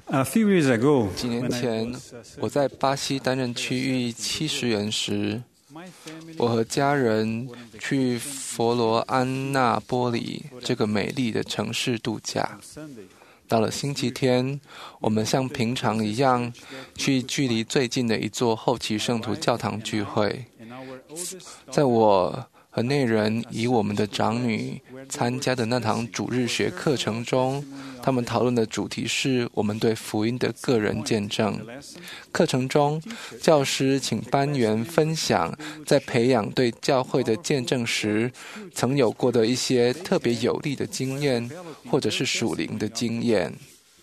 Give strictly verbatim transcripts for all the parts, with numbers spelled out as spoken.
A few years ago, 几年前，我在巴西担任区域七十员时，我和家人去佛罗安纳波里这个美丽的城市度假。到了星期天，我们像平常一样去距离最近的一座后期圣徒教堂聚会。在我和内人以我们的长女参加的那堂主日学课程中，他们讨论的主题是我们对福音的个人见证。课程中，教师请班员分享在培养对教会的见证时曾有过的一些特别有利的经验，或者是属灵的经验。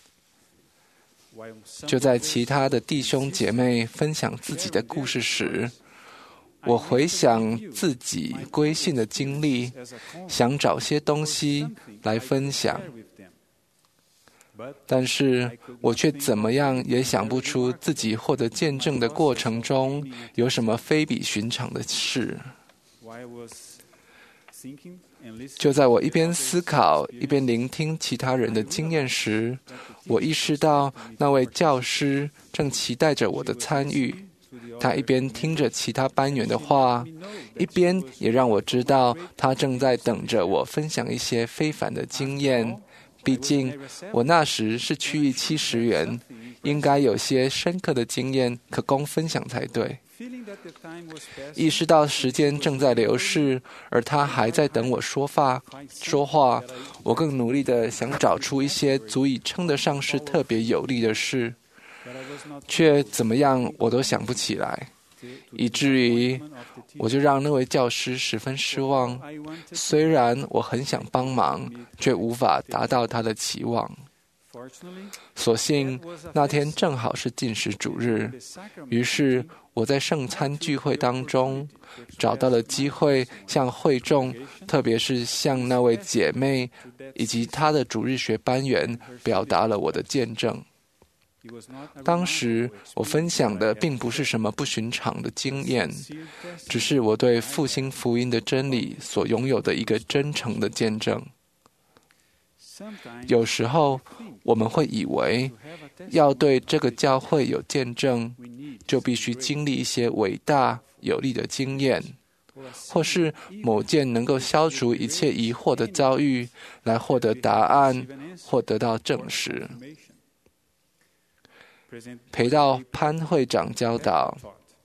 就在其他的弟兄姐妹分享自己的故事时，我回想自己归信的经历，想找些东西来分享，但是我却怎么样也想不出自己获得见证的过程中有什么非比寻常的事。就在我一边思考一边聆听其他人的经验时，我意识到那位教师正期待着我的参与。他一边听着其他班员的话，一边也让我知道他正在等着我分享一些非凡的经验。毕竟我那时是区域七十员，应该有些深刻的经验可供分享才对。意识到时间正在流逝，而他还在等我说话说话，我更努力地想找出一些足以称得上是特别有利的事，却怎么样我都想不起来，以至于我就让那位教师十分失望。虽然我很想帮忙，却无法达到他的期望。所幸那天正好是禁食主日，于是我在圣餐聚会当中找到了机会，向会众，特别是向那位姐妹以及她的主日学班员，表达了我的见证。当时我分享的并不是什么不寻常的经验，只是我对复兴福音的真理所拥有的一个真诚的见证。有时候我们会以为要对这个教会有见证，就必须经历一些伟大有力的经验，或是某件能够消除一切疑惑的遭遇，来获得答案或得到证实。裴道潘会长教导，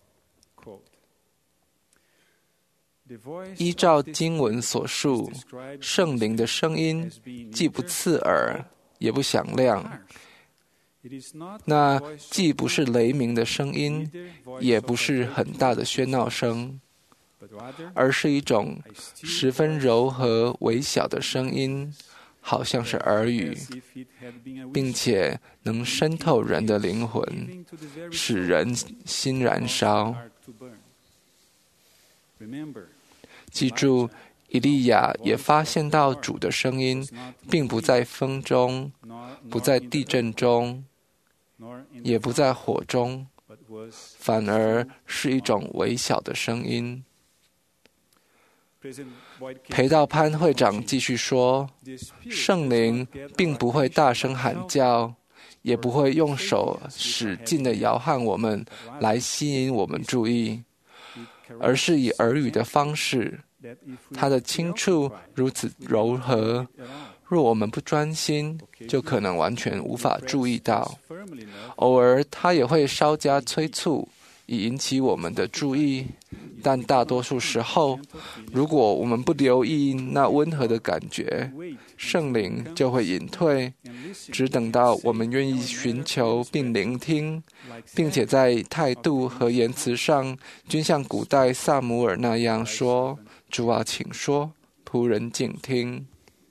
依照经文所述，圣灵的声音既不刺耳，也不响亮，那既不是雷鸣的声音，也不是很大的喧闹声，而是一种十分柔和微小的声音，好像是耳语，并且能渗透人的灵魂，使人心燃烧。记住，以利亚也发现到主的声音并不在风中，不在地震中，也不在火中，反而是一种微小的声音。裴道潘会长继续说，圣灵并不会大声喊叫，也不会用手使劲地摇撼我们来吸引我们注意，而是以耳语的方式，它的轻触如此柔和，若我们不专心，就可能完全无法注意到。偶尔它也会稍加催促，以引起我们的注意，但大多数时候，如果我们不留意那温和的感觉，圣灵就会隐退，只等到我们愿意寻求并聆听，并且在态度和言辞上均像古代撒母耳那样说：“主啊，请说，仆人静听。”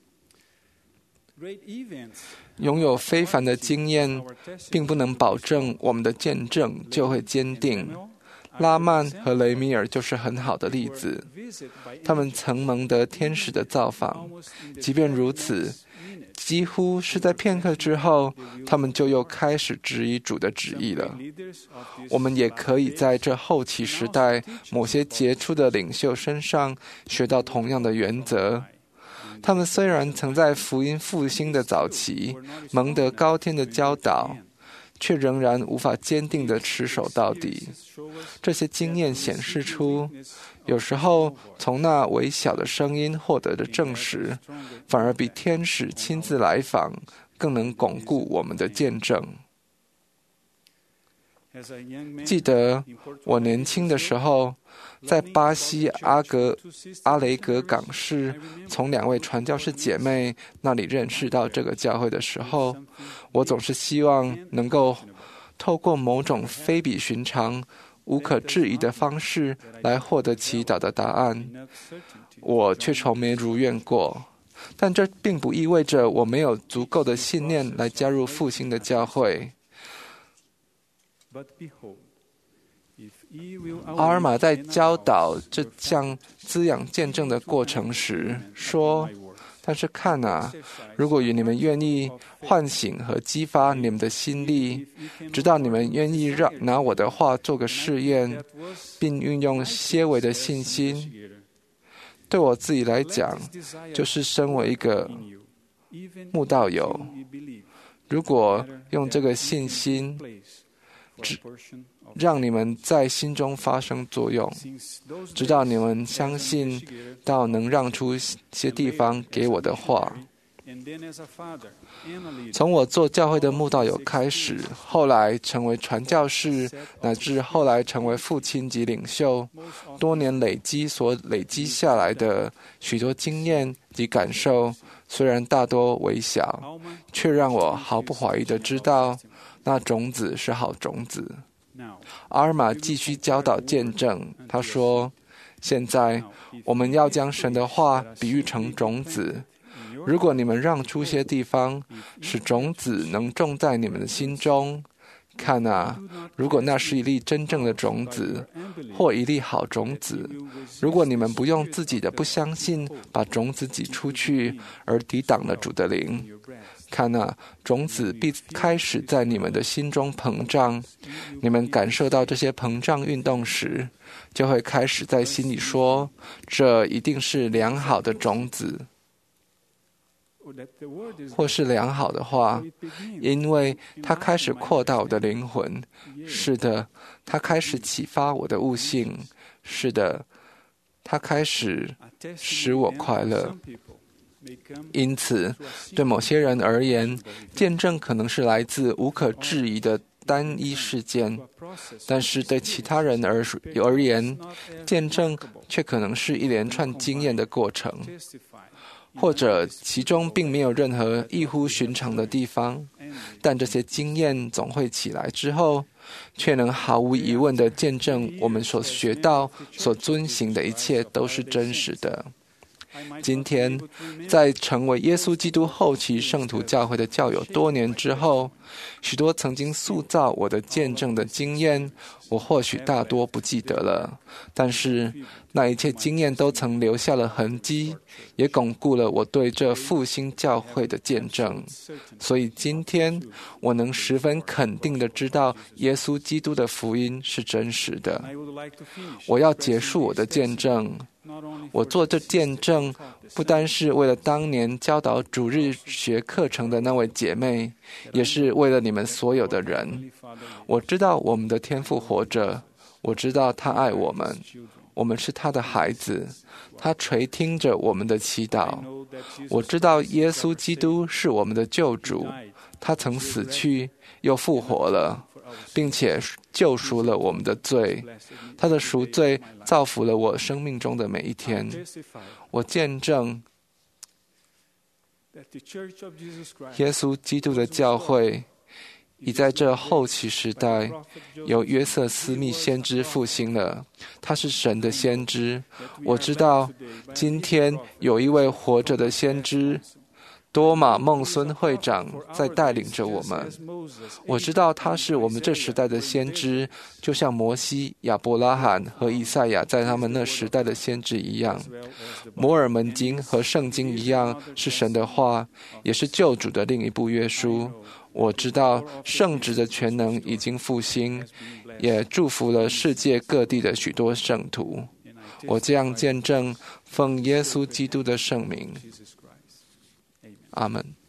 拥有非凡的经验，并不能保证我们的见证就会坚定。拉曼和雷米尔就是很好的例子，他们曾蒙得天使的造访，即便如此，几乎是在片刻之后，他们就又开始质疑主的旨意了。我们也可以在这后期时代某些杰出的领袖身上学到同样的原则。他们虽然曾在福音复兴的早期蒙得高天的教导， 却仍然无法坚定地持守到底。这些经验显示出，有时候从那微小的声音获得的证实，反而比天使亲自来访更能巩固我们的见证。记得我年轻的时候，在巴西阿格阿雷格港市，从两位传教士姐妹那里认识到这个教会的时候，我总是希望能够透过某种非比寻常、无可置疑的方式来获得祈祷的答案。我却从没如愿过，但这并不意味着我没有足够的信念来加入复兴的教会。阿尔玛在教导这项滋养见证的过程时说，但是看啊，如果你们愿意唤醒和激发你们的心力，直到你们愿意让拿我的话做个试验，并运用些微的信心，对我自己来讲，就是身为一个慕道友，如果用这个信心让你们在心中发生作用，直到你们相信到能让出些地方给我的话。从我做教会的慕道友开始，后来成为传教士，乃至后来成为父亲及领袖，多年累积所累积下来的许多经验及感受，虽然大多微小，却让我毫不怀疑地知道，那种子是好种子。阿尔玛继续教导见证，他说：现在我们要将神的话比喻成种子，如果你们让出些地方，使种子能种在你们的心中，看啊，如果那是一粒真正的种子，或一粒好种子，如果你们不用自己的不相信把种子挤出去，而抵挡了主的灵，看啊，种子必开始在你们的心中膨胀。你们感受到这些膨胀运动时，就会开始在心里说，这一定是良好的种子，或是良好的话，因为它开始扩大我的灵魂。是的，它开始启发我的悟性。是的，它开始使我快乐。因此，对某些人而言，见证可能是来自无可置疑的单一事件，但是对其他人而而言，见证却可能是一连串经验的过程，或者其中并没有任何异乎寻常的地方，但这些经验总会起来之后，却能毫无疑问地见证我们所学到、所遵行的一切都是真实的。今天，在成为耶稣基督后期圣徒教会的教友多年之后，许多曾经塑造我的见证的经验，我或许大多不记得了，但是那一切经验都曾留下了痕迹，也巩固了我对这复兴教会的见证。所以今天我能十分肯定地知道耶稣基督的福音是真实的。我要结束我的见证，我做这见证不单是为了当年教导主日学课程的那位姐妹，也是为了你们所有的人。我知道我们的天父活着，我知道他爱我们，我们是他的孩子，他垂听着我们的祈祷。我知道耶稣基督是我们的救主，他曾死去又复活了，并且救赎了我们的罪，他的赎罪造福了我生命中的每一天。我见证耶稣基督的教会已在这后期时代由约瑟斯密先知复兴了，他是神的先知。我知道今天有一位活着的先知多马孟孙会长在带领着我们。我知道他是我们这时代的先知，就像摩西、亚伯拉罕和以赛亚在他们那时代的先知一样。摩尔门经和圣经一样，是神的话，也是救主的另一部约书。我知道圣职的全能已经复兴，也祝福了世界各地的许多圣徒。我这样见证，奉耶稣基督的圣名。阿们。